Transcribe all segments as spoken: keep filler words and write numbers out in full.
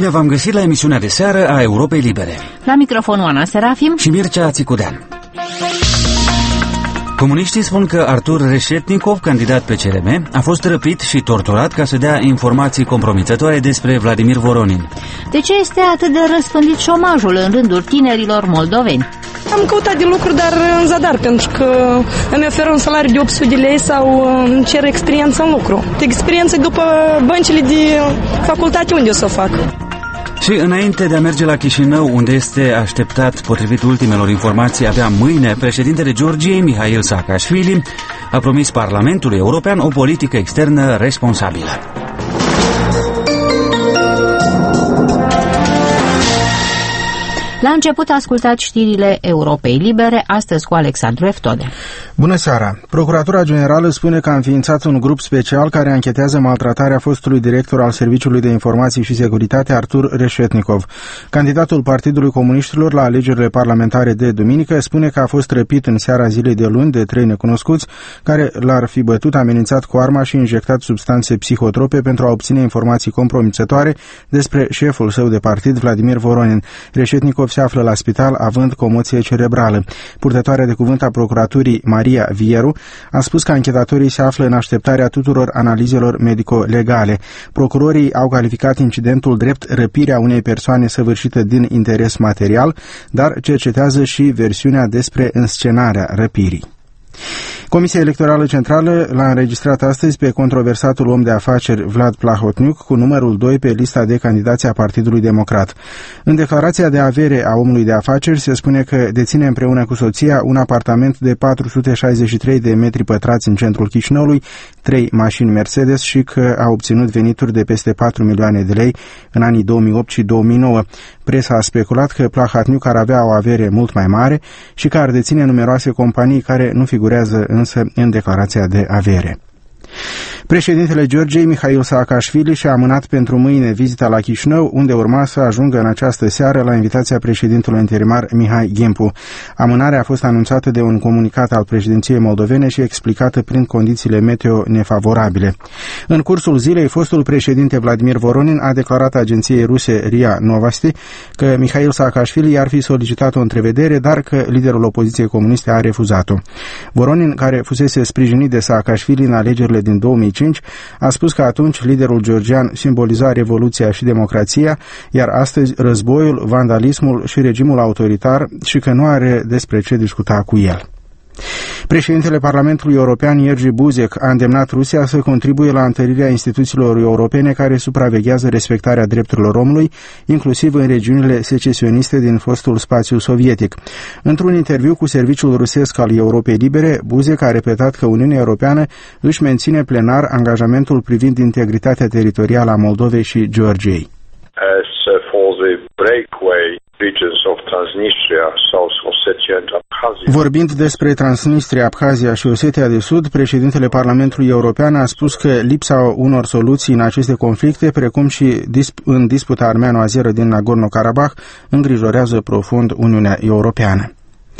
Bine v-am găsit la emisiunea de seară a Europei Libere. La microfon Oana Serafim și Mircea Țicudean. Comuniștii spun că Artur Reșetnikov, candidat pe C R M, a fost răpit și torturat ca să dea informații compromițătoare despre Vladimir Voronin. De ce este atât de răspândit șomajul în rândul tinerilor moldoveni? Am căutat de lucru, dar în zadar, pentru că îmi oferă un salariu de opt sute de lei sau îmi cer experiență în lucru. Experiență după băncile de facultate unde o să o fac. Și înainte de a merge la Chișinău, unde este așteptat, potrivit ultimelor informații, abia mâine, președintele Georgiei, Mihail Saakashvili, a promis Parlamentului European o politică externă responsabilă. La început ascultați știrile Europei Libere, astăzi cu Alexandru Eftode. Bună seara! Procuratura Generală spune că a înființat un grup special care anchetează maltratarea fostului director al Serviciului de Informații și Securitate, Artur Reșetnikov. Candidatul Partidului Comuniștilor la alegerile parlamentare de duminică spune că a fost răpit în seara zilei de luni de trei necunoscuți care l-ar fi bătut, amenințat cu arma și injectat substanțe psihotrope pentru a obține informații compromițătoare despre șeful său de partid, Vladimir Voronin. Reșetnikov se află la spital având comoție cerebrală. Purtătoarea de cuvânt a procuraturii, Maria Vieru, a spus că anchetatorii se află în așteptarea tuturor analizelor medico-legale. Procurorii au calificat incidentul drept răpirea unei persoane săvârșită din interes material, dar cercetează și versiunea despre înscenarea răpirii. Comisia Electorală Centrală l-a înregistrat astăzi pe controversatul om de afaceri Vlad Plahotniuc cu numărul doi pe lista de candidați a Partidului Democrat. În declarația de avere a omului de afaceri se spune că deține împreună cu soția un apartament de patru sute șaizeci și trei de metri pătrați în centrul Chișinăului, trei mașini Mercedes și că a obținut venituri de peste patru milioane de lei în anii două mii opt și două mii nouă. Presa a speculat că Plahotniuc ar avea o avere mult mai mare și că ar deține numeroase companii care nu figurează însă în declarația de avere. Președintele Georgiei, Mihail Saakashvili, și-a amânat pentru mâine vizita la Chișinău, unde urma să ajungă în această seară la invitația președintelui interimar Mihai Ghimpu. Amânarea a fost anunțată de un comunicat al președinției moldovene și explicată prin condițiile meteo nefavorabile. În cursul zilei, fostul președinte Vladimir Voronin a declarat agenției ruse R I A Novosti că Mihail Saakashvili i-ar fi solicitat o întrevedere, dar că liderul opoziției comuniste a refuzat-o. Voronin, care fusese sprijinit de Saakashvili în alegerile din două mii cinci, a spus că atunci liderul georgian simboliza revoluția și democrația, iar astăzi războiul, vandalismul și regimul autoritar și că nu are despre ce discuta cu el. Președintele Parlamentului European, Jerzy Buzek, a îndemnat Rusia să contribuie la întărirea instituțiilor europene care supraveghează respectarea drepturilor omului, inclusiv în regiunile secesioniste din fostul spațiu sovietic. Într-un interviu cu serviciul rusesc al Europei Libere, Buzek a repetat că Uniunea Europeană își menține plenar angajamentul privind integritatea teritorială a Moldovei și Georgiei. As for the breakaway regions of Transnistria, South Ossetia and Abkhazia. Vorbind despre Transnistria, Abkhazia și Osetia de Sud, președintele Parlamentului European a spus că lipsa unor soluții în aceste conflicte, precum și în disputa armeano-azeră din Nagorno-Karabakh, îngrijorează profund Uniunea Europeană.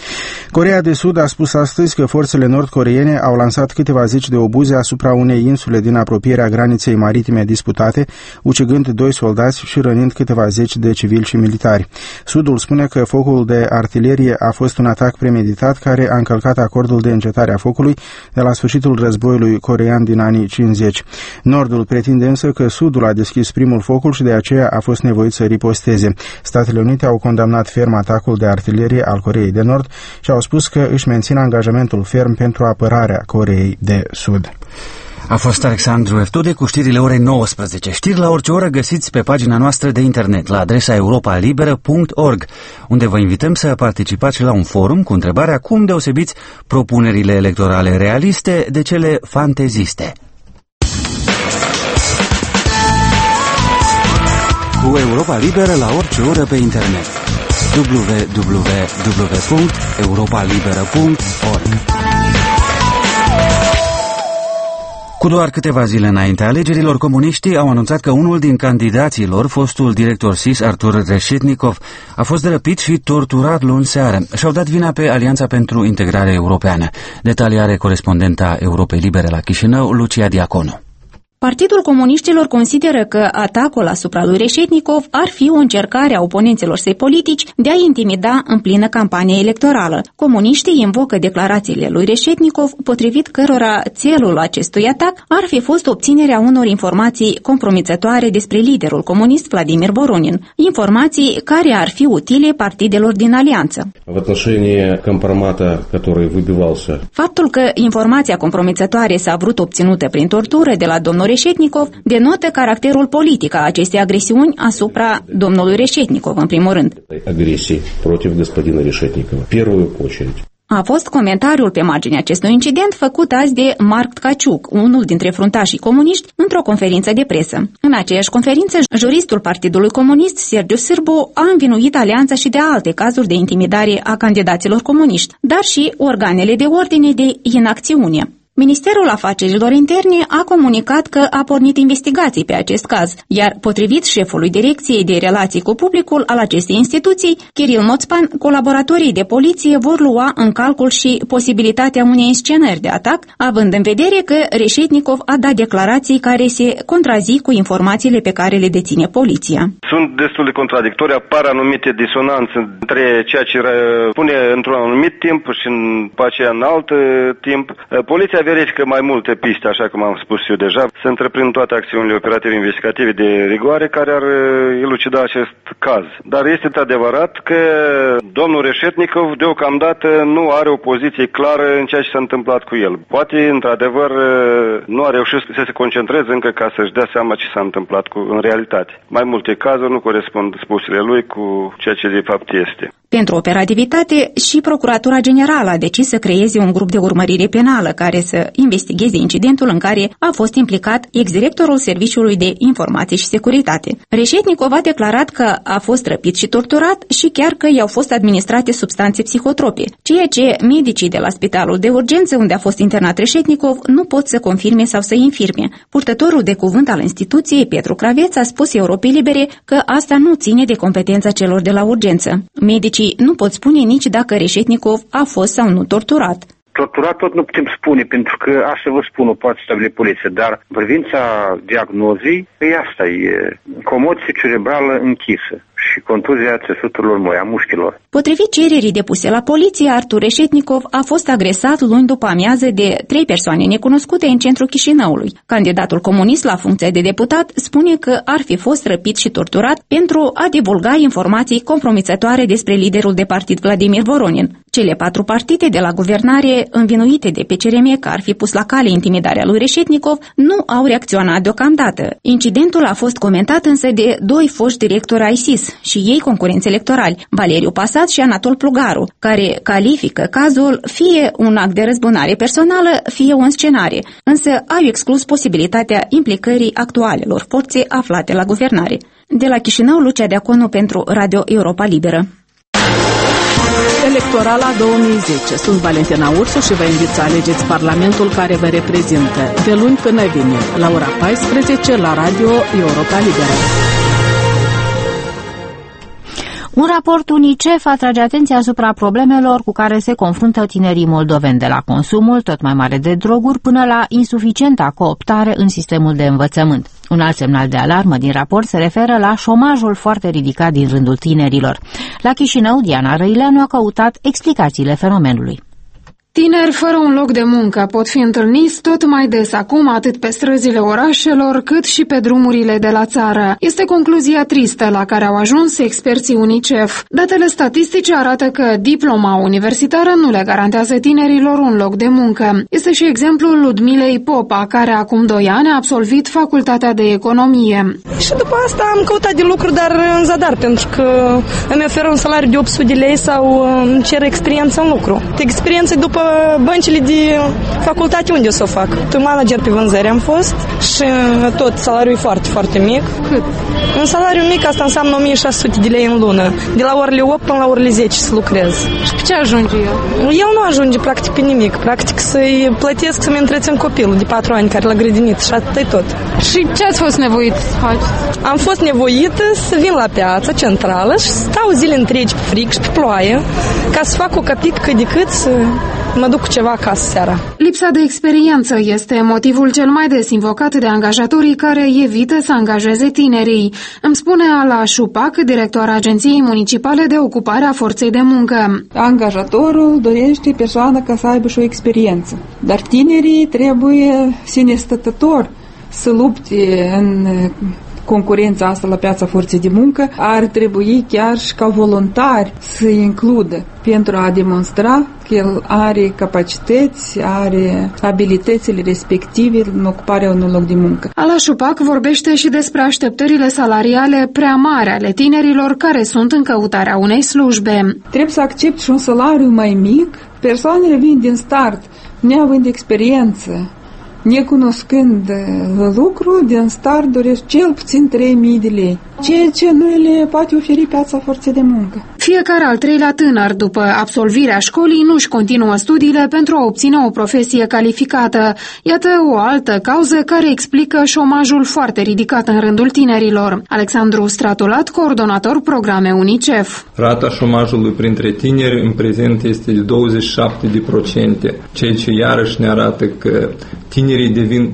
Coreea de Sud a spus astăzi că forțele nord-coreene au lansat câteva zeci de obuze asupra unei insule din apropierea graniței maritime disputate, ucigând doi soldați și rănind câteva zeci de civili și militari. Sudul spune că focul de artilerie a fost un atac premeditat care a încălcat acordul de încetare a focului de la sfârșitul războiului coreean din anii cincizeci. Nordul pretinde însă că Sudul a deschis primul focul și de aceea a fost nevoit să riposteze. Statele Unite au condamnat ferm atacul de artilerie al Coreei de Nord și au spus că își mențin angajamentul ferm pentru apărarea Coreei de Sud. A fost Alexandru Eftode cu știrile orei nouăsprezece. Știri la orice oră găsiți pe pagina noastră de internet la adresa europa liberă punct org, unde vă invităm să participați la un forum cu întrebarea cum deosebiți propunerile electorale realiste de cele fanteziste. Cu Europa Liberă la orice oră pe internet. w w w punct europa liberă punct org. Cu doar câteva zile înainte alegerilor, comuniștii au anunțat că unul din candidații lor, fostul director S I S, Artur Reșetnikov, a fost răpit și torturat luni seară. Și-au dat vina pe Alianța pentru Integrare Europeană. Detalii are corespondenta Europei Libere la Chișinău, Lucia Diaconu. Partidul Comuniștilor consideră că atacul asupra lui Reșetnikov ar fi o încercare a oponenților săi politici de a intimida în plină campanie electorală. Comuniștii invocă declarațiile lui Reșetnikov, potrivit cărora țelul acestui atac ar fi fost obținerea unor informații compromițătoare despre liderul comunist Vladimir Voronin, informații care ar fi utile partidelor din alianță. Faptul că informația compromițătoare s-a vrut obținută prin tortură de la domnul Reșetnikov denotă caracterul politic al acestei agresiuni asupra domnului Reșetnikov, în primul rând. Agresii împotriva gospodina Reșetnikova, în primul rând. A fost comentariul pe marginea acestui incident făcut azi de Mark Tkaciuk, unul dintre fruntașii comuniști, într-o conferință de presă. În aceeași conferință, juristul Partidului Comunist, Sergiu Sârbu, a învinuit alianța și de alte cazuri de intimidare a candidaților comuniști, dar și organele de ordine de inacțiune. Ministerul Afacerilor Interne a comunicat că a pornit investigații pe acest caz, iar potrivit șefului Direcției de Relații cu Publicul al acestei instituții, Kiril Moțpan, colaboratorii de poliție vor lua în calcul și posibilitatea unei scenări de atac, având în vedere că Reșetnikov a dat declarații care se contrazic cu informațiile pe care le deține poliția. Sunt destul de contradictorii, apar anumite disonanțe între ceea ce spune într-un anumit timp și după aceea în alt timp. Poliția verifică mai multe piste, așa cum am spus eu deja. Se întreprind toate acțiunile operative investigative de rigoare care ar elucida acest caz. Dar este adevărat că domnul Reșetnikov deocamdată nu are o poziție clară în ceea ce s-a întâmplat cu el. Poate, într-adevăr, nu a reușit să se concentreze încă ca să-și dea seama ce s-a întâmplat cu, în realitate. Mai multe cazuri nu corespund spusele lui cu ceea ce de fapt este. Pentru operativitate, și Procuratura Generală a decis să creeze un grup de urmărire penală care să investigheze incidentul în care a fost implicat ex-directorul Serviciului de Informații și Securitate. Reșetnikov a declarat că a fost răpit și torturat și chiar că i-au fost administrate substanțe psihotrope, ceea ce medicii de la Spitalul de Urgență unde a fost internat Reșetnikov nu pot să confirme sau să infirme. Purtătorul de cuvânt al instituției, Petru Craveț, a spus Europei Libere că asta nu ține de competența celor de la urgență. Medicii nu pot spune nici dacă Reșetnikov a fost sau nu torturat. Torturat tot nu putem spune, pentru că așa vă spun, o poate stabili poliția, dar în privința diagnozii, e asta, e comoție cerebrală închisă și contuzia țesuturilor moi, a mușchilor. Potrivit cererii depuse la poliție, Artur Reșetnikov a fost agresat luni după amiază de trei persoane necunoscute în centrul Chișinăului. Candidatul comunist la funcția de deputat spune că ar fi fost răpit și torturat pentru a divulga informații compromițătoare despre liderul de partid Vladimir Voronin. Cele patru partide de la guvernare, învinuite de P C R M că ar fi pus la cale intimidarea lui Reșetnikov, nu au reacționat deocamdată. Incidentul a fost comentat însă de doi foști directori ai S I S și ei concurenți electorali, Valeriu Pasat și Anatol Plugaru, care califică cazul fie un act de răzbunare personală, fie o înscenare, însă au exclus posibilitatea implicării actualelor forțe aflate la guvernare. De la Chișinău, Lucia Deaconu pentru Radio Europa Liberă. Electorala două mii zece. Sunt Valentina Ursu și vă invit să alegeți Parlamentul care vă reprezintă de luni până vineri, la ora paisprezece, la Radio Europa Liberă. Un raport UNICEF atrage atenția asupra problemelor cu care se confruntă tinerii moldoveni, de la consumul tot mai mare de droguri până la insuficienta cooptare în sistemul de învățământ. Un alt semnal de alarmă din raport se referă la șomajul foarte ridicat din rândul tinerilor. La Chișinău, Diana Răileanu a căutat explicațiile fenomenului. Tineri fără un loc de muncă pot fi întâlniți tot mai des acum atât pe străzile orașelor cât și pe drumurile de la țară. Este concluzia tristă la care au ajuns experții UNICEF. Datele statistice arată că diploma universitară nu le garantează tinerilor un loc de muncă. Este și exemplul Ludmilei Popa, care acum doi ani a absolvit facultatea de economie. Și după asta am căutat de lucru, dar în zadar, pentru că îmi oferă un salariu de opt sute de lei sau îmi cer experiență în lucru. Experiență după băncile de facultate unde o să o fac. Tu manager pe vânzări am fost și tot salariul e foarte, foarte mic. Cât? Un salariu mic, asta înseamnă o mie șase sute de lei în lună. De la orele opt până la orele zece să lucrez. Și pe ce ajunge el? El nu ajunge practic pe nimic. Practic să-i plătesc să-mi întrețin copilul de patru ani care l-a grădinit și atât e tot. Și ce ați fost nevoit să faceți? Am fost nevoită să vin la piața centrală și stau zile întregi pe frig și pe ploaie ca să fac o capică cât de cât să mă duc cu ceva acasă seara. Lipsa de experiență este motivul cel mai des invocat de angajatorii care evită să angajeze tinerii. Îmi spune Ala Șupac, director Agenției Municipale de Ocupare a Forței de Muncă. Angajatorul dorește persoana ca să aibă și o experiență, dar tinerii trebuie sine stătător să lupte în concurența asta la piața forței de muncă, ar trebui chiar și ca voluntari să includă pentru a demonstra că el are capacități, are abilitățile respective în ocuparea unui loc de muncă. Ala Șupac vorbește și despre așteptările salariale prea mari ale tinerilor care sunt în căutarea unei slujbe. Trebuie să accepti și un salariu mai mic. Persoanele vin din start, neavând experiență, necunoscând lucru, din start doresc cel puțin trei mii de lei, ceea ce nu le poate oferi piața forței de muncă. Fiecare al treilea tânăr, după absolvirea școlii, nu-și continuă studiile pentru a obține o profesie calificată. Iată o altă cauză care explică șomajul foarte ridicat în rândul tinerilor. Alexandru Stratulat, coordonator programe UNICEF. Rata șomajului printre tineri în prezent este de douăzeci și șapte la sută, ceea ce iarăși ne arată că tinerii devin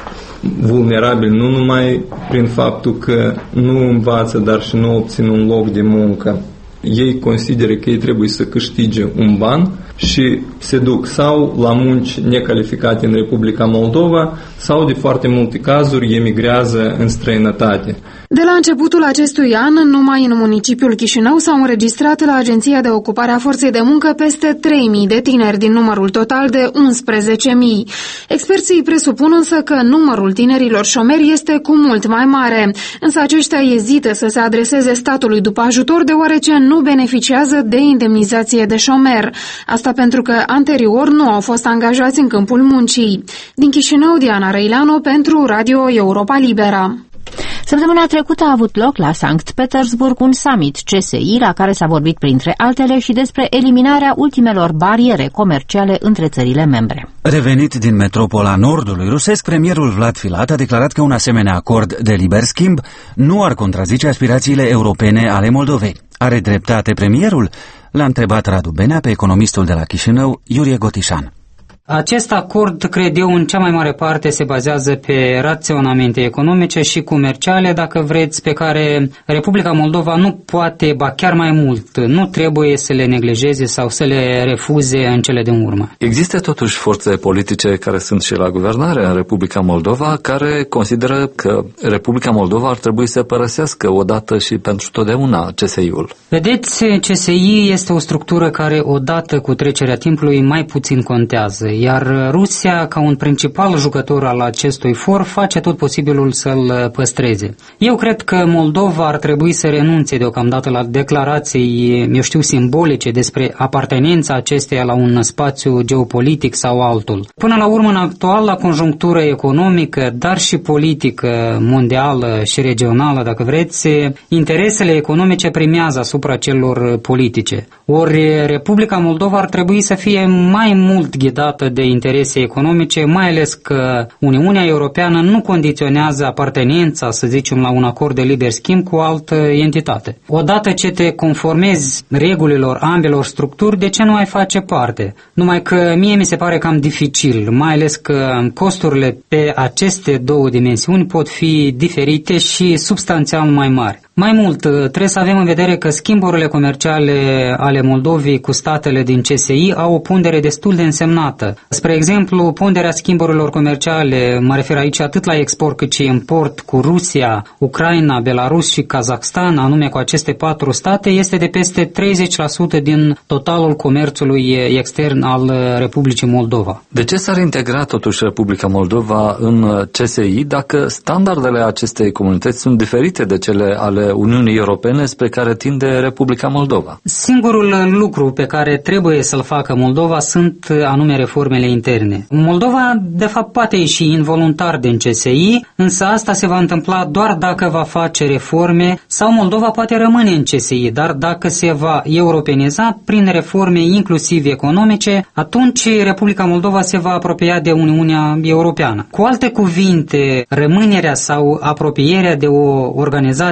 vulnerabili nu numai prin faptul că nu învață, dar și nu obțin un loc de muncă. Ei consideră că ei trebuie să câștige un ban și se duc sau la munci necalificate în Republica Moldova sau de foarte multe cazuri emigrează în străinătate. De la începutul acestui an, numai în municipiul Chișinău s-au înregistrat la Agenția de Ocupare a Forței de Muncă peste trei mii de tineri din numărul total de unsprezece mii. Experții presupun însă că numărul tinerilor șomeri este cu mult mai mare, însă aceștia ezită să se adreseze statului după ajutor deoarece nu beneficiază de indemnizație de șomer. Asta pentru că anterior nu au fost angajați în câmpul muncii. Din Chișinău, Diana Răileanu pentru Radio Europa Liberă. Săptămâna trecută a avut loc la Sankt Petersburg un summit C S I la care s-a vorbit printre altele și despre eliminarea ultimelor bariere comerciale între țările membre. Revenit din metropola nordului rusesc, premierul Vlad Filat a declarat că un asemenea acord de liber schimb nu ar contrazice aspirațiile europene ale Moldovei. Are dreptate premierul? L-a întrebat Radu Benea pe economistul de la Chișinău, Iurie Gotișan. Acest acord, cred eu, în cea mai mare parte se bazează pe raționamente economice și comerciale, dacă vreți, pe care Republica Moldova nu poate, ba chiar mai mult, nu trebuie să le neglijeze sau să le refuze în cele din urmă. Există totuși forțe politice care sunt și la guvernare în Republica Moldova, care consideră că Republica Moldova ar trebui să părăsească odată și pentru totdeauna C S I-ul. Vedeți, C S I este o structură care odată cu trecerea timpului mai puțin contează. Iar Rusia, ca un principal jucător al acestui for, face tot posibilul să-l păstreze. Eu cred că Moldova ar trebui să renunțe deocamdată la declarații, eu știu, simbolice despre apartenența acesteia la un spațiu geopolitic sau altul. Până la urmă, în actuala conjunctură economică, dar și politică mondială și regională, dacă vreți, interesele economice primează asupra celor politice. Ori Republica Moldova ar trebui să fie mai mult ghidată de interese economice, mai ales că Uniunea Europeană nu condiționează apartenența, să zicem, la un acord de liber schimb cu o altă entitate. Odată ce te conformezi regulilor ambelor structuri, de ce nu ai face parte? Numai că mie mi se pare cam dificil, mai ales că costurile pe aceste două dimensiuni pot fi diferite și substanțial mai mari. Mai mult, trebuie să avem în vedere că schimburile comerciale ale Moldovei cu statele din C S I au o pondere destul de însemnată. Spre exemplu, ponderea schimburilor comerciale, mă refer aici atât la export cât și import cu Rusia, Ucraina, Belarus și Kazakhstan, anume cu aceste patru state, este de peste treizeci la sută din totalul comerțului extern al Republicii Moldova. De ce s-ar integra totuși Republica Moldova în C S I dacă standardele acestei comunități sunt diferite de cele ale Uniunii Europene spre care tinde Republica Moldova? Singurul lucru pe care trebuie să-l facă Moldova sunt anume reformele interne. Moldova, de fapt, poate ieși involuntar din C S I, însă asta se va întâmpla doar dacă va face reforme, sau Moldova poate rămâne în C S I, dar dacă se va europeniza prin reforme inclusiv economice, atunci Republica Moldova se va apropia de Uniunea Europeană. Cu alte cuvinte, rămânerea sau apropierea de o organizație internațională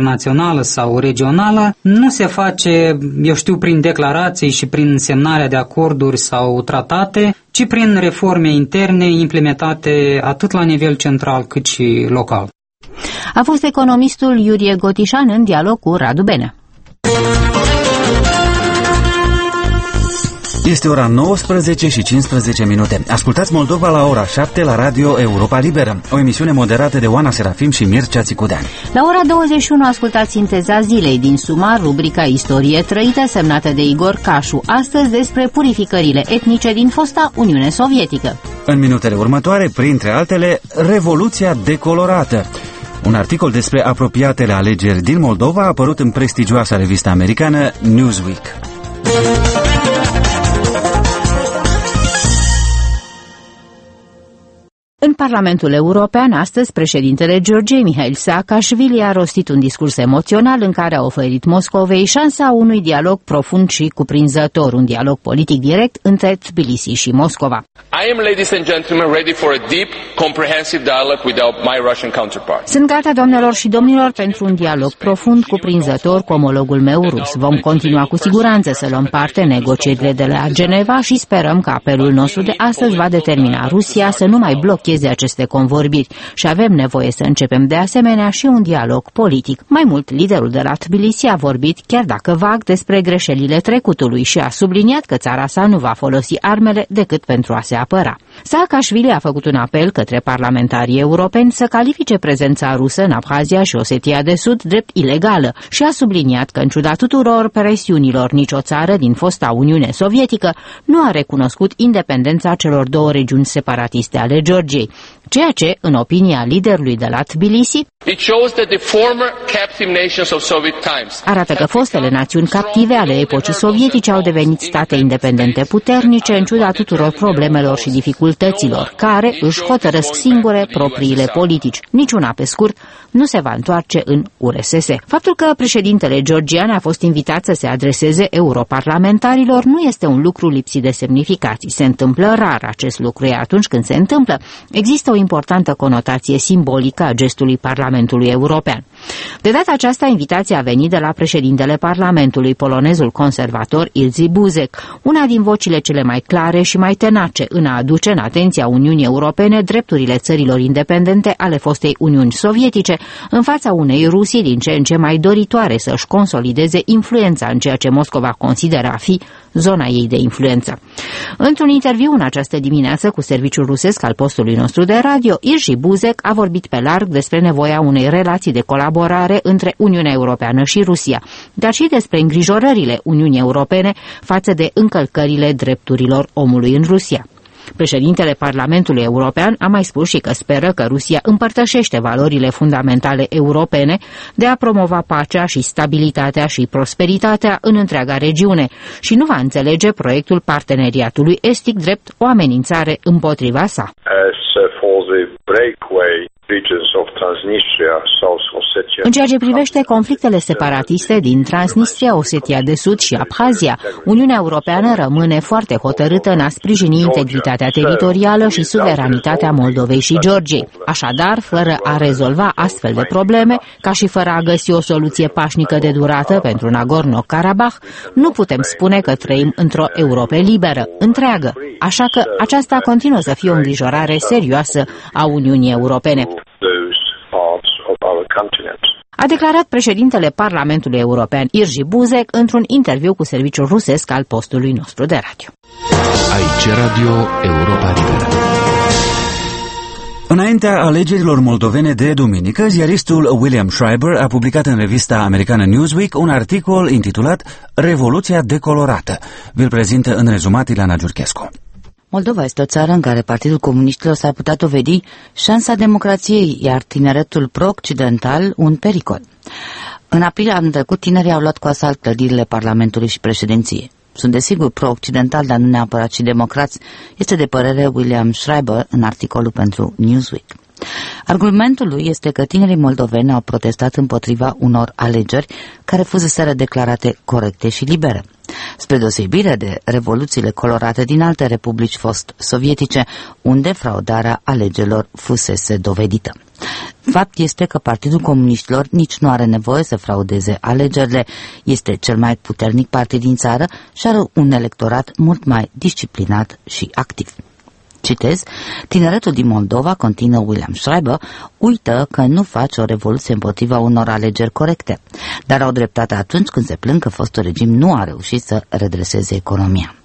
internațională sau regională nu se face, eu știu, prin declarații și prin semnarea de acorduri sau tratate, ci prin reforme interne implementate atât la nivel central cât și local. A fost economistul Iurie Gotișan în dialog cu Radu Benea. Este ora nouăsprezece și cincisprezece minute. Ascultați Moldova la ora șapte la Radio Europa Liberă, o emisiune moderată de Oana Serafim și Mircea Țicudean. La ora douăzeci și unu ascultați Sinteza zilei din Sumar, rubrica Istorie trăită, semnată de Igor Cașu, astăzi despre purificările etnice din fosta Uniune Sovietică. În minutele următoare, printre altele, Revoluția decolorată. Un articol despre apropiatele alegeri din Moldova a apărut în prestigioasa revistă americană Newsweek. În Parlamentul European, astăzi, președintele Georgiei, Mihail Saakashvili, a rostit un discurs emoțional în care a oferit Moscovei șansa unui dialog profund și cuprinzător, un dialog politic direct între Tbilisi și Moscova. I am, ladies and gentlemen, ready for a deep, comprehensive dialogue with my Russian counterpart. Sunt gata, doamnelor și domnilor, pentru un dialog profund, cuprinzător cu omologul meu rus. Vom continua cu siguranță să luăm parte în negocierile de la Geneva și sperăm că apelul nostru de astăzi va determina Rusia să nu mai blocheze aceste convorbiri și avem nevoie să începem de asemenea și un dialog politic. Mai mult, liderul de la Tbilisi a vorbit, chiar dacă vag, despre greșelile trecutului și a subliniat că țara sa nu va folosi armele decât pentru a se apăra. Saakashvili a făcut un apel către parlamentarii europeni să califice prezența rusă în Abhazia și Osetia de Sud drept ilegală și a subliniat că, în ciuda tuturor presiunilor, nicio țară din fosta Uniune Sovietică nu a recunoscut independența celor două regiuni separatiste ale Georgiei, ceea ce, în opinia liderului de la Tbilisi, arată că fostele națiuni captive ale epocii sovietice au devenit state independente puternice în ciuda tuturor problemelor și dificultăților, care își hotărăsc singure propriile politici. Niciuna, pe scurt, nu se va întoarce în U R S S. Faptul că președintele georgian a fost invitat să se adreseze europarlamentarilor nu este un lucru lipsit de semnificații. Se întâmplă rar acest lucru, iar atunci când se întâmplă, există o importantă conotație simbolică a gestului Parlamentului European. De data aceasta, invitația a venit de la președintele Parlamentului, polonezul conservator Jerzy Buzek, una din vocile cele mai clare și mai tenace în a aduce în atenția Uniunii Europene drepturile țărilor independente ale fostei Uniuni Sovietice în fața unei Rusii din ce în ce mai doritoare să-și consolideze influența în ceea ce Moscova consideră a fi zona ei de influență. Într-un interviu în această dimineață cu serviciul rusesc al postului nostru de radio, Jerzy Buzek a vorbit pe larg despre nevoia unei relații de colaborare între Uniunea Europeană și Rusia, dar și despre îngrijorările Uniunii Europene față de încălcările drepturilor omului în Rusia. Președintele Parlamentului European a mai spus și că speră că Rusia împărtășește valorile fundamentale europene de a promova pacea și stabilitatea și prosperitatea în întreaga regiune și nu va înțelege proiectul parteneriatului estic drept o amenințare împotriva sa. În ceea ce privește conflictele separatiste din Transnistria, Osetia de Sud și Abhazia, Uniunea Europeană rămâne foarte hotărâtă în a sprijini integritatea teritorială și suveranitatea Moldovei și Georgiei. Așadar, fără a rezolva astfel de probleme, ca și fără a găsi o soluție pașnică de durată pentru Nagorno-Karabakh, nu putem spune că trăim într-o Europă liberă, întreagă. Așa că aceasta continuă să fie o îngrijorare serioasă a Uniunii Europene, a declarat președintele Parlamentului European Jerzy Buzek într-un interviu cu serviciul rusesc al postului nostru de radio. Aici Radio Europa Liberă. Înaintea alegerilor moldovene de duminică, ziaristul William Schreiber a publicat în revista americană Newsweek un articol intitulat Revoluția decolorată. Vi-l prezintă în rezumat Ileana Giurchescu. Moldova este o țară în care Partidul Comuniștilor s-ar putea dovedi șansa democrației, iar tineretul pro-occidental un pericol. În aprilie anul trecut, tinerii au luat cu asalt clădirile Parlamentului și președinției. Sunt desigur pro-occidental, dar nu neapărat și democrați, este de părere William Schreiber în articolul pentru Newsweek. Argumentul lui este că tinerii moldoveni au protestat împotriva unor alegeri care fuseseră declarate corecte și libere. spre deosebire de revoluțiile colorate din alte republici fost-sovietice, unde fraudarea alegerilor fusese dovedită. Fapt este că Partidul Comuniștilor nici nu are nevoie să fraudeze alegerile, este cel mai puternic partid din țară și are un electorat mult mai disciplinat și activ. Citez, tineretul din Moldova, continuă William Schreiber, uită că nu face o revoluție împotriva unor alegeri corecte, dar au dreptate atunci când se plâng că fostul regim nu a reușit să redreseze economia.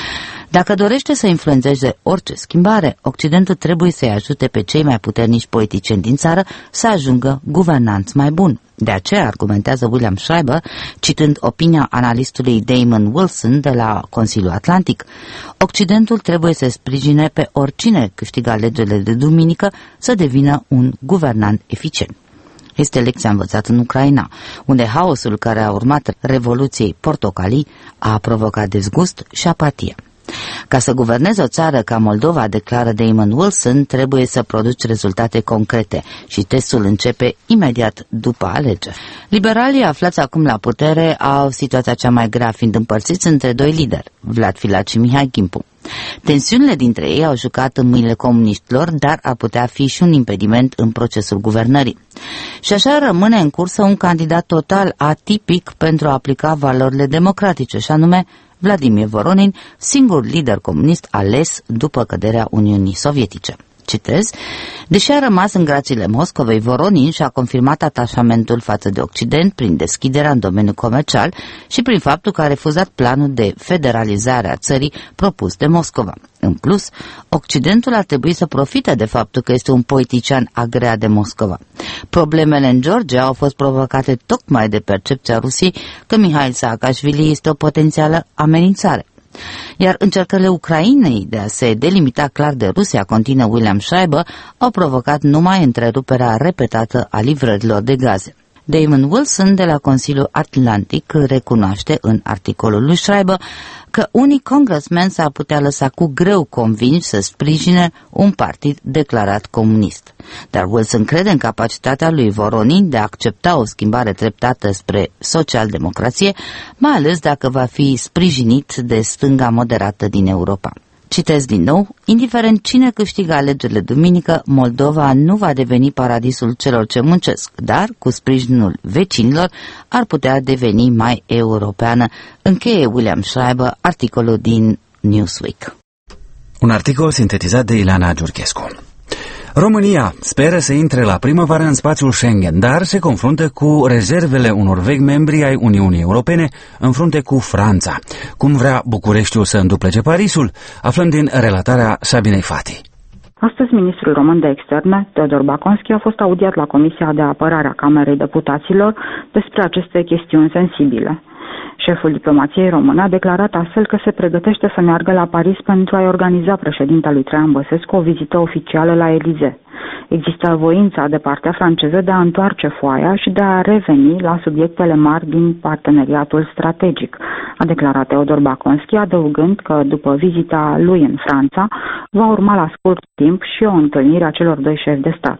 Dacă dorește să influențeze orice schimbare, Occidentul trebuie să-i ajute pe cei mai puternici politicieni din țară să ajungă guvernanți mai buni. De aceea, argumentează William Schreiber, citând opinia analistului Damon Wilson de la Consiliul Atlantic, Occidentul trebuie să sprijine pe oricine câștigă alegerile de duminică să devină un guvernant eficient. Este lecția învățată în Ucraina, unde haosul care a urmat Revoluției Portocalii a provocat dezgust și apatie. Ca să guvernezi o țară ca Moldova, declară Damon Wilson, trebuie să produci rezultate concrete și testul începe imediat după alegeri. Liberalii aflați acum la putere au situația cea mai grea, fiind împărțiți între doi lideri, Vlad Filat și Mihai Gimpu. Tensiunile dintre ei au jucat în mâinile comuniștilor, dar ar putea fi și un impediment în procesul guvernării. Și așa rămâne în cursă un candidat total atipic pentru a aplica valorile democratice, și anume Vladimir Voronin, singur lider comunist ales după căderea Uniunii Sovietice. Citez, deși a rămas în grațiile Moscovei, Voronin și-a confirmat atașamentul față de Occident prin deschiderea în domeniul comercial și prin faptul că a refuzat planul de federalizare a țării propus de Moscova. În plus, Occidentul ar trebui să profite de faptul că este un politician agreat de Moscova. Problemele în Georgia au fost provocate tocmai de percepția Rusiei că Mihail Saakashvili este o potențială amenințare. Iar încercările Ucrainei de a se delimita clar de Rusia, continuă William Schreiber, au provocat numai întreruperea repetată a livrărilor de gaze. Damon Wilson de la Consiliul Atlantic recunoaște în articolul lui Schreiber că unii congressmen s-ar putea lăsa cu greu convinși să sprijine un partid declarat comunist. Dar Wilson crede în capacitatea lui Voronin de a accepta o schimbare treptată spre social-democrație, mai ales dacă va fi sprijinit de stânga moderată din Europa. Citez din nou, indiferent cine câștigă alegerile duminică, Moldova nu va deveni paradisul celor ce muncesc, dar, cu sprijinul vecinilor, ar putea deveni mai europeană. Încheie William Schreiber articolul din Newsweek. Un articol sintetizat de Ileana Giurchescu. România speră să intre la primăvară în spațiul Schengen, dar se confruntă cu rezervele unor vechi membri ai Uniunii Europene în frunte cu Franța. Cum vrea Bucureștiul să înduplece Parisul? Aflăm din relatarea Sabinei Fati. Astăzi, ministrul român de externe, Teodor Baconski, a fost audiat la Comisia de Apărare a Camerei Deputaților despre aceste chestiuni sensibile. Șeful diplomației române a declarat astfel că se pregătește să meargă la Paris pentru a-i organiza președintelui Traian Băsescu o vizită oficială la Elisee. Există voința de partea franceză de a întoarce foaia și de a reveni la subiectele mari din parteneriatul strategic, a declarat Teodor Baconski, adăugând că după vizita lui în Franța va urma la scurt timp și o întâlnire a celor doi șefi de stat.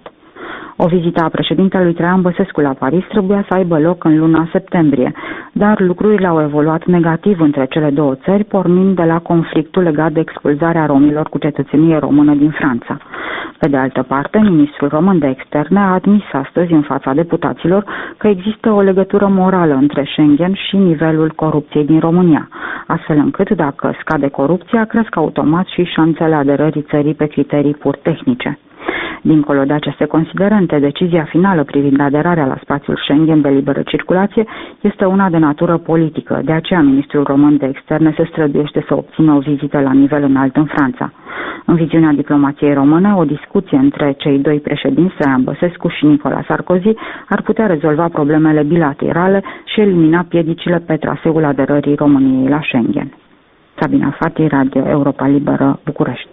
O vizită a președintelui Traian Băsescu la Paris trebuia să aibă loc în luna septembrie, dar lucrurile au evoluat negativ între cele două țări, pornind de la conflictul legat de expulzarea romilor cu cetățenie română din Franța. Pe de altă parte, ministrul român de externe a admis astăzi în fața deputaților că există o legătură morală între Schengen și nivelul corupției din România, astfel încât, dacă scade corupția, cresc automat și șansele aderării țării pe criterii pur tehnice. Dincolo de aceste considerente, decizia finală privind aderarea la spațiul Schengen de liberă circulație este una de natură politică. De aceea, ministrul român de externe se străduiește să obțină o vizită la nivel înalt în Franța. În viziunea diplomației române, o discuție între cei doi președinți, Traian Băsescu și Nicolas Sarkozy, ar putea rezolva problemele bilaterale și elimina piedicile pe traseul aderării României la Schengen. Sabina Fati, Radio Europa Liberă, București.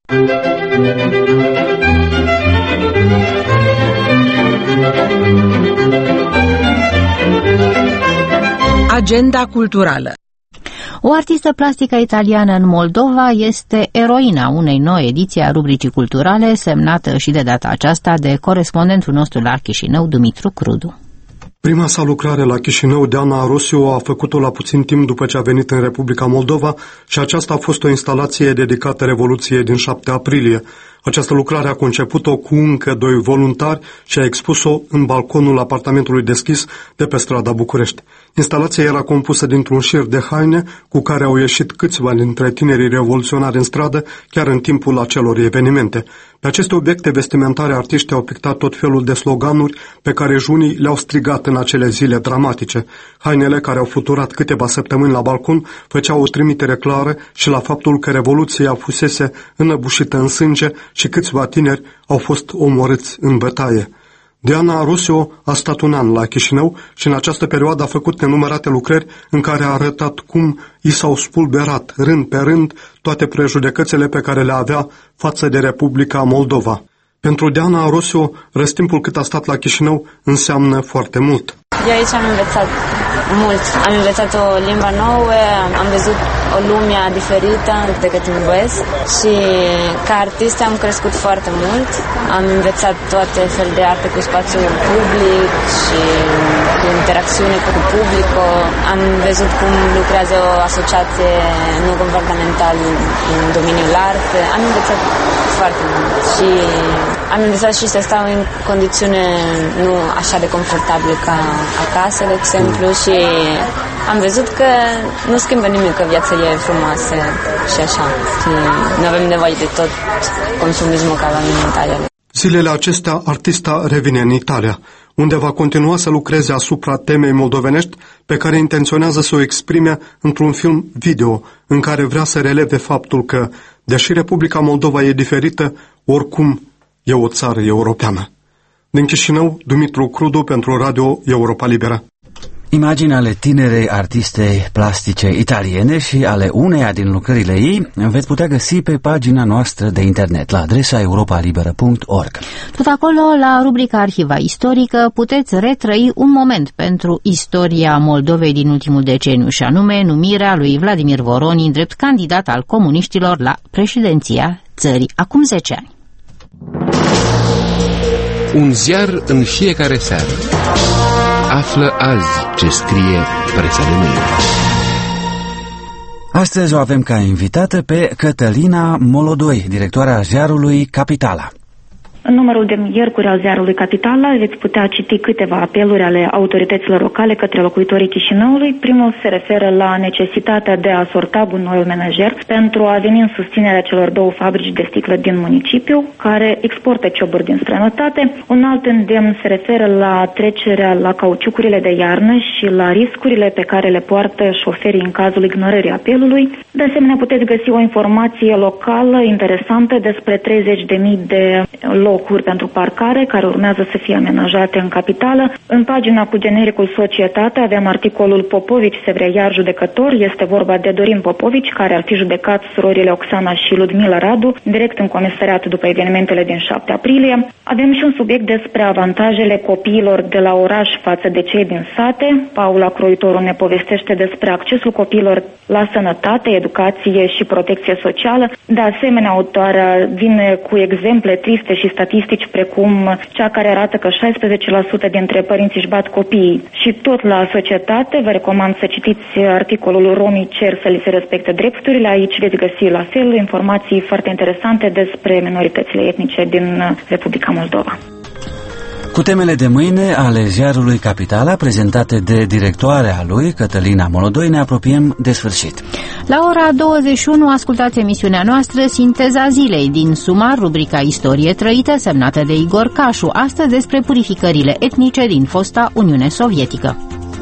Agenda culturală. O artistă plastică italiană în Moldova este eroina unei noi ediții a rubricii culturale, semnată și de data aceasta de corespondentul nostru la Chișinău, Dumitru Crudu. Prima sa lucrare la Chișinău, Diana Arosiu, a făcut-o la puțin timp după ce a venit în Republica Moldova și aceasta a fost o instalație dedicată Revoluției din șapte aprilie. Această lucrare a conceput-o cu încă doi voluntari și a expus-o în balconul apartamentului deschis de pe strada București. Instalația era compusă dintr-un șir de haine cu care au ieșit câțiva dintre tinerii revoluționari în stradă chiar în timpul acelor evenimente. Pe aceste obiecte vestimentare artiștii au pictat tot felul de sloganuri pe care junii le-au strigat în acele zile dramatice. Hainele care au fluturat câteva săptămâni la balcon făceau o trimitere clară și la faptul că revoluția fusese înăbușită în sânge și câțiva tineri au fost omorâți în bătaie. Diana Arosiu a stat un an la Chișinău și în această perioadă a făcut nenumărate lucrări în care a arătat cum i s-au spulberat rând pe rând toate prejudecățile pe care le avea față de Republica Moldova. Pentru Diana Arosiu, răstimpul cât a stat la Chișinău înseamnă foarte mult. Eu aici am învățat mult. Am învățat o limbă nouă, am văzut o lume diferită decât în Vest și ca artist am crescut foarte mult. Am învățat toate fel de arte cu spațiul public și cu interacțiune cu publicul. Am văzut cum lucrează o asociație non-guvernamentală în domeniul art. Am învățat foarte mult și am învățat și să stau în condițiune nu așa de confortabile ca acasă, de exemplu, și am văzut că nu schimbă nimic, că viața e frumoasă și așa. Și nu avem nevoie de tot consumismul ca avem în Italia. Zilele acestea, artista revine în Italia, unde va continua să lucreze asupra temei moldovenești pe care intenționează să o exprime într-un film video în care vrea să releve faptul că, deși Republica Moldova e diferită, oricum e o țară europeană. Din Chișinău, Dumitru Crudu pentru Radio Europa Liberă. Imagini ale tinerei artiste plastice italiene și ale uneia din lucrările ei veți putea găsi pe pagina noastră de internet la adresa europa liberă punct org. Tot acolo, la rubrica Arhiva Istorică, puteți retrăi un moment pentru istoria Moldovei din ultimul deceniu, și anume numirea lui Vladimir Voronin drept candidat al comuniștilor la președinția țării acum zece ani. Un ziar în fiecare seară. Află azi ce scrie presa de mâine. Astăzi o avem ca invitată pe Cătălina Molodoi, directoarea ziarului Capitala. În numărul de miercuri al ziarului Capitala veți putea citi câteva apeluri ale autorităților locale către locuitorii Chișinăului. Primul se referă la necesitatea de a sorta gunoiul menajer pentru a veni în susținerea celor două fabrici de sticlă din municipiu, care exportă cioburi din străinătate. Un alt îndemn se referă la trecerea la cauciucurile de iarnă și la riscurile pe care le poartă șoferii în cazul ignorării apelului. De asemenea, puteți găsi o informație locală interesantă despre treizeci de mii de locuri pentru parcare care urmează să fie amenajate în capitală. În pagina cu genericul Societate avem articolul Popovici se vrea iar judecător. Este vorba de Dorin Popovici, care ar fi judecat surorile Oxana și Ludmila Radu direct în comisariat după evenimentele din șapte aprilie. Avem și un subiect despre avantajele copiilor de la oraș față de cei din sate. Paula Croitoru ne povestește despre accesul copiilor la sănătate, educație și protecție socială. De asemenea, autoarea vine cu exemple triste și statistici precum cea care arată că șaisprezece la sută dintre părinți își bat copiii. Și tot la Societate vă recomand să citiți articolul Romii cer să li se respecte drepturile. Aici veți găsi la fel informații foarte interesante despre minoritățile etnice din Republica Moldova. Cu temele de mâine ale ziarului Capitala, prezentate de directoarea lui, Cătălina Molodoi, ne apropiem de sfârșit. La ora douăzeci și unu ascultați emisiunea noastră Sinteza Zilei, din Sumar, rubrica Istorie trăită, semnată de Igor Cașu, astăzi despre purificările etnice din fosta Uniune Sovietică.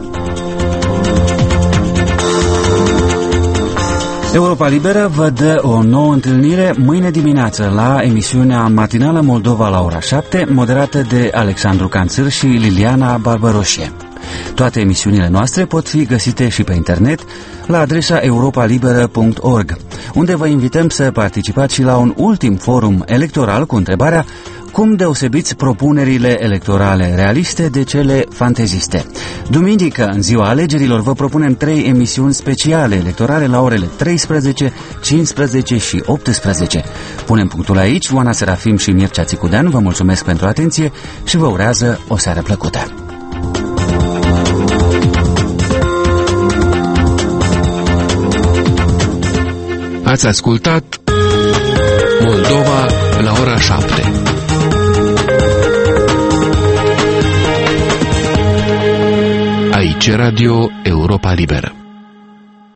Europa Liberă vă dă o nouă întâlnire mâine dimineață la emisiunea matinală Moldova la ora șapte, moderată de Alexandru Canțâr și Liliana Barbaroșie. Toate emisiunile noastre pot fi găsite și pe internet la adresa europa liberă punct org, unde vă invităm să participați și la un ultim forum electoral cu întrebarea: cum deosebiți propunerile electorale realiste de cele fanteziste? Duminică, în ziua alegerilor, vă propunem trei emisiuni speciale electorale la orele treisprezece, cincisprezece și optsprezece. Punem punctul aici. Oana Serafim și Mircea Țicudean vă mulțumesc pentru atenție și vă urează o seară plăcută. Ați ascultat Moldova la ora șapte. Aici Radio Europa Liberă.